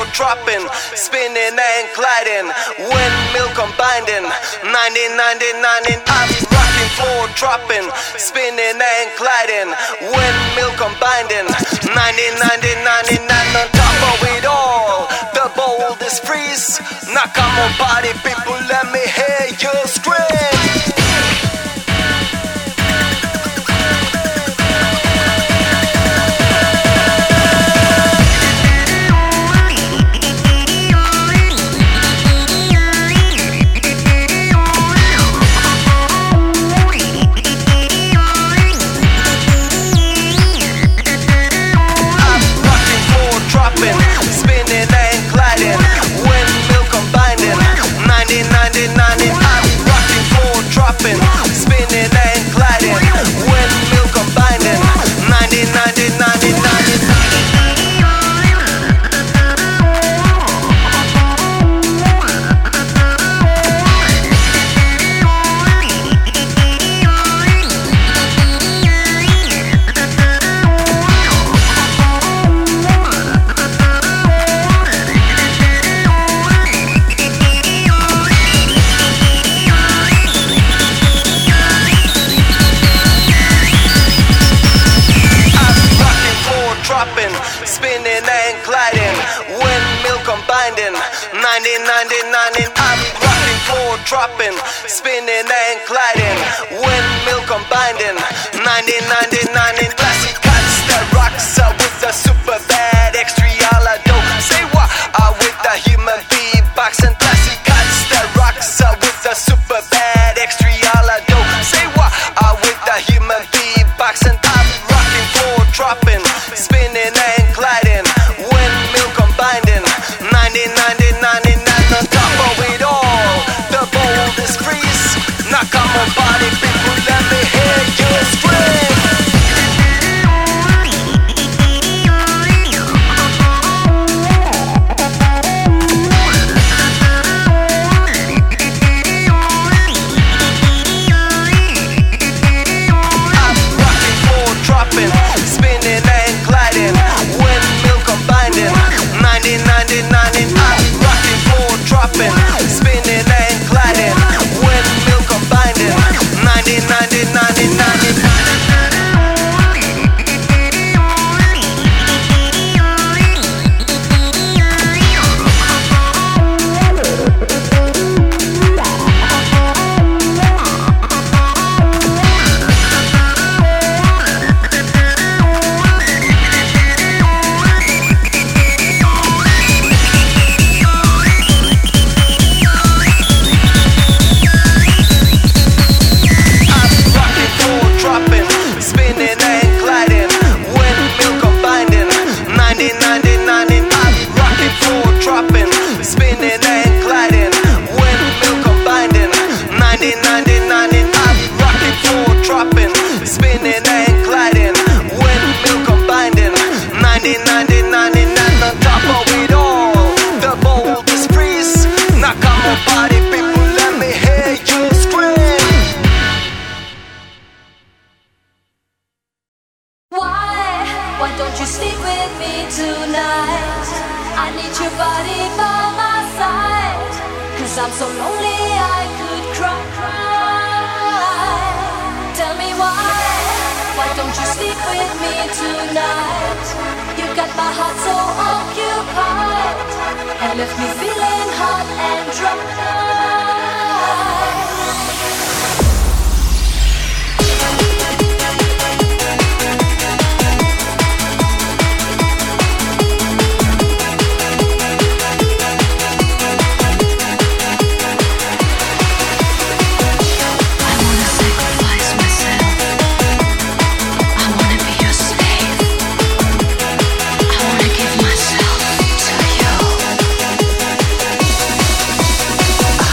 dropping, spinning and gliding, windmill combining, 1999 up, rocking floor dropping, spinning and gliding, windmill combining, 1999 on top of it all. The boldest freeze. Now come on party people, let me hear you scream. Spinning and gliding, windmill combining, 1999 I'm rocking floor dropping, spinning and gliding, windmill combining, 1999 in classic cuts that rocks with the super bad extra do. Say what? With the human beatbox and classic cuts that rocks with the super bad extra do. Say what? With the human beatbox and I'm rocking floor dropping, spinning and gliding, windmill combining, 1999 on top of it all. The boldest freeze. Now come on party people, let me hear you scream. I'm rocking floor dropping, spinning and gliding, windmill combining, 1999 I'm rocking floor dropping, spinning and gliding, windmill combining, 1999. Why don't you sleep with me tonight? I need your body by my side, 'cause I'm so lonely I could cry. Tell me why don't you sleep with me tonight? You got my heart so occupied and left me feeling hot and dry. I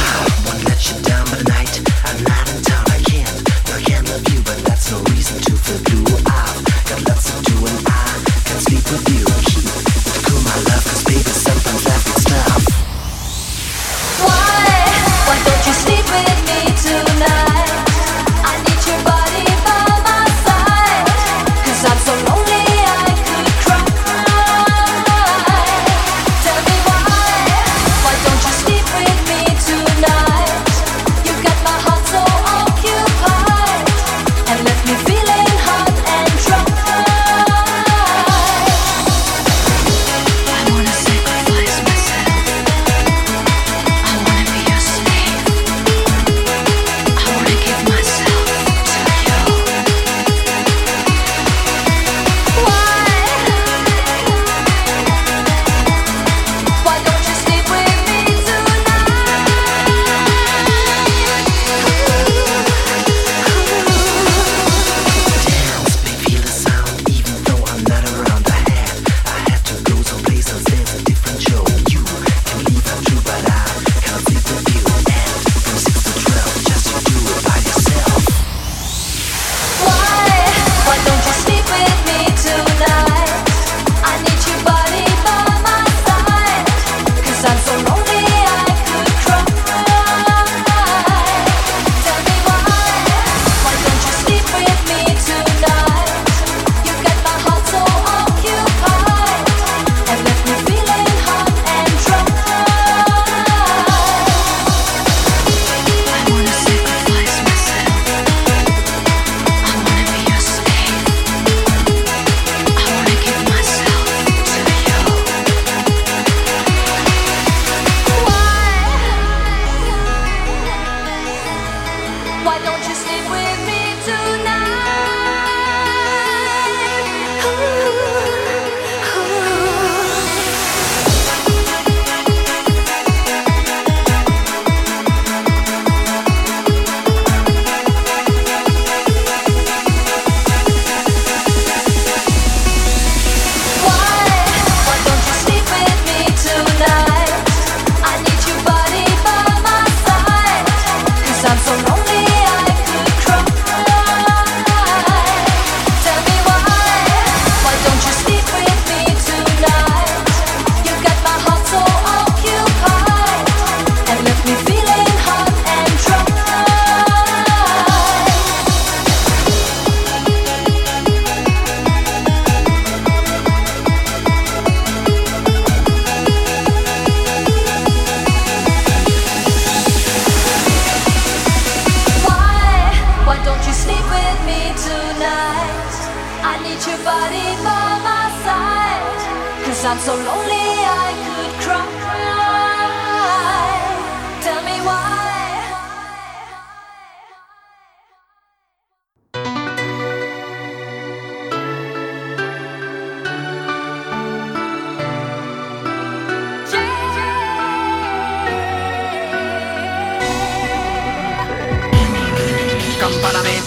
so lonely I could cry. Tell me why. Campanamento.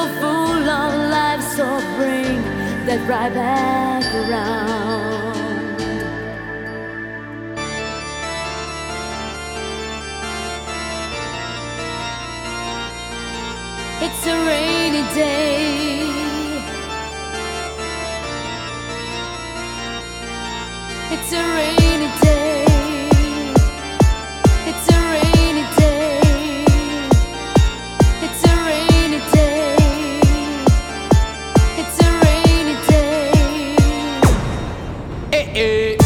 full of life, so bring that right back around. It's a rainy day. It's a rainy day. It's a rainy day. It's a rainy day. It's a rainy day. Eh, eh.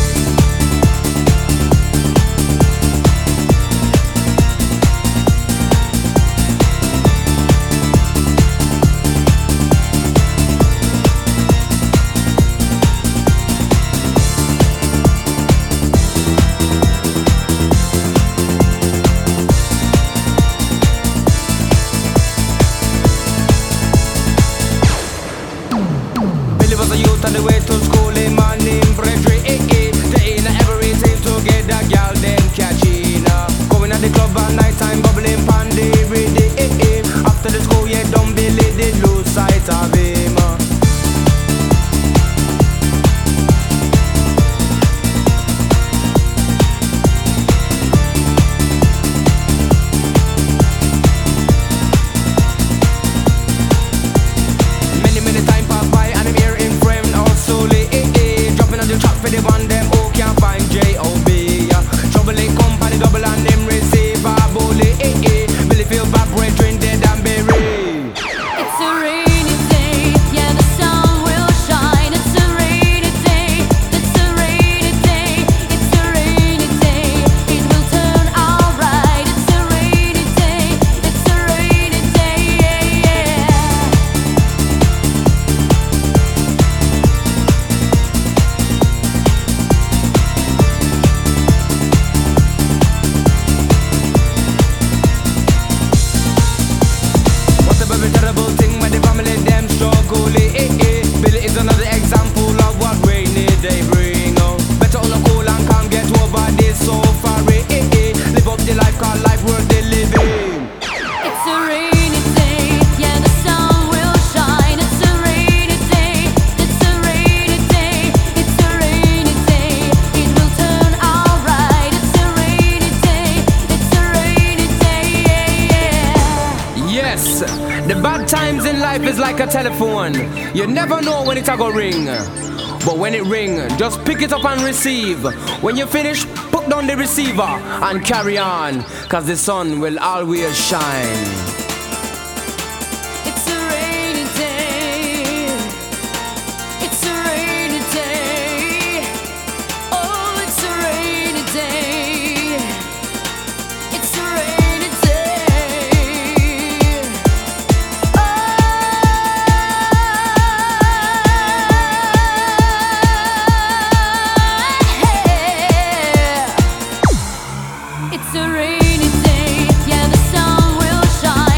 Was a youth on the way to school, a man named Frederick. They ain't everything to get that girl them catching. Going at the club at night time, bubbling pandy ready. After the school, yeah, don't believe they lose sight of him. Many time pass by and I'm here in frame slowly, dropping on the track for the one them who can't find J.O.B. Trouble in company, double and them receive a bully, Billy feel bad, brethren dead and buried. It's a rainy day, yeah, the sun will shine. It's a rainy day, it's a rainy day, it's a rainy day. It will turn alright. It's a rainy day, it's a rainy day, yeah, yeah. What a very terrible thing when the family them struggle, Billy is another example of what rainy day bring. Better all cool and calm, get over this so far, Live up the life, call life worth the living. It's a rainy day, yeah, the sun will shine. It's a rainy day, it's a rainy day, it's a rainy day. It will turn alright. It's a rainy day, it's a rainy day, yeah, yeah. Yes, the bad times in life is like a telephone. You never know when it's a go ring. But when it ring, just pick it up and receive. When you finish, put down the receiver and carry on, cause the sun will always shine. It's a rainy day. It's a rainy day. Oh, it's a rainy day. It's a rainy day. It's a rainy day, yeah, the sun will shine.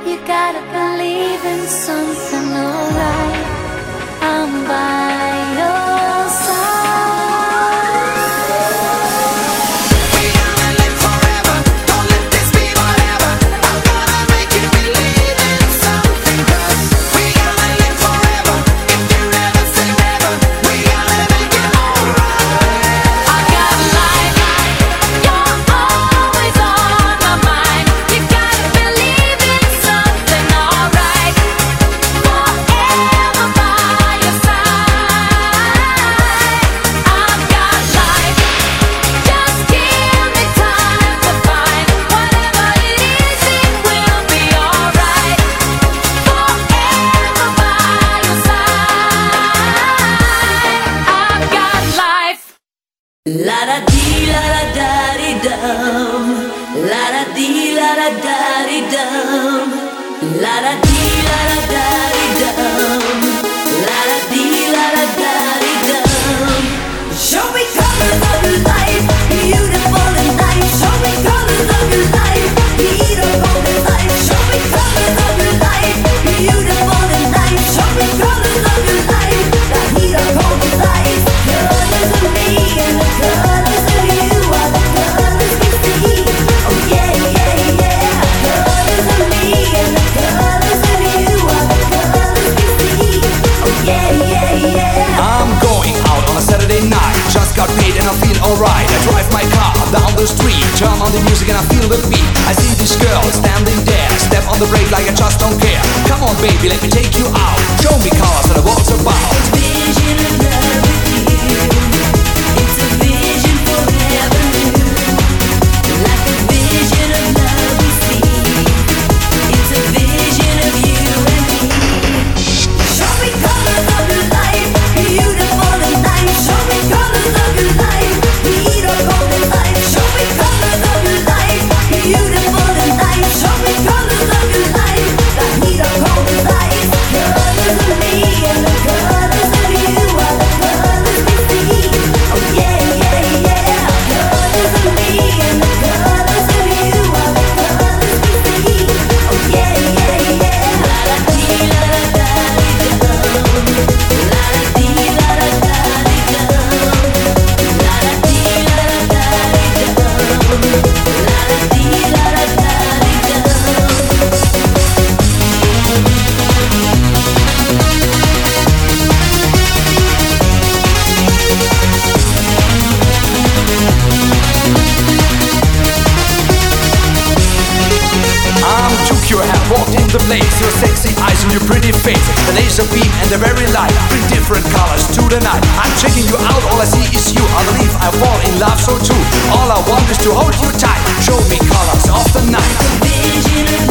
You gotta believe in something, alright. I'm by your side. We gonna live forever. Don't let this be whatever. I'm gonna make you believe in something. 'Cause we gonna live forever. If you never say never, we gonna make it alright. I got life, you're always on my mind. You gotta believe in something, alright. Forever by your side. I've got life, just give me time to find whatever it is, it will be alright. Forever by your side. I've got life. La da dee la da da dee dum. La da dee la da da dee dum. La da dee la da da dee dum. La da dee la da da dee dum. Show me colors of your life, beautiful and nice. Show me colors of your life, beautiful and nice. Show me colors of your life, beautiful and nice. Show me colors of your life, the heat of cold and ice. Colors of me and the colors of you are the colors we see. Oh yeah, yeah, yeah. Colors of me and the colors of you are the colors we see. Oh yeah, yeah, yeah. I'm going out on a Saturday night. Just got paid and I feel alright. I drive my car down the street, turn on the music and I feel the beat. I see this girl standing there, step on the brake like I just don't care. Come on baby, let me take you out. Show me cars and what's about. Vision of love with you. It's a vision forever new. Like a vision of love we see. It's a vision of you and me. Show me colors of your life, beautiful and nice. Show me colors of your life, heat or cold and light. Show me colors of your life, beautiful and nice. Show me colors of your life, the heat or cold and light. Colors of me and the colors of you are the colors we see. Oh yeah, yeah, yeah. Colors of me and the colors of you are the colors we see. Oh yeah, yeah, yeah. La da dee la da da dee dum. La da dee la da da dee dum. La da dee la da da dee dum. La da dee la da da dee dum. I'm took your hand, walked in the place. Your sexy eyes and your pretty face, the laser beam and the very light bring different colors to the night. I'm checking you out, all I see is you. I believe I fall in love so too. All I want is to hold you tight. Show me colors of the night. Vision of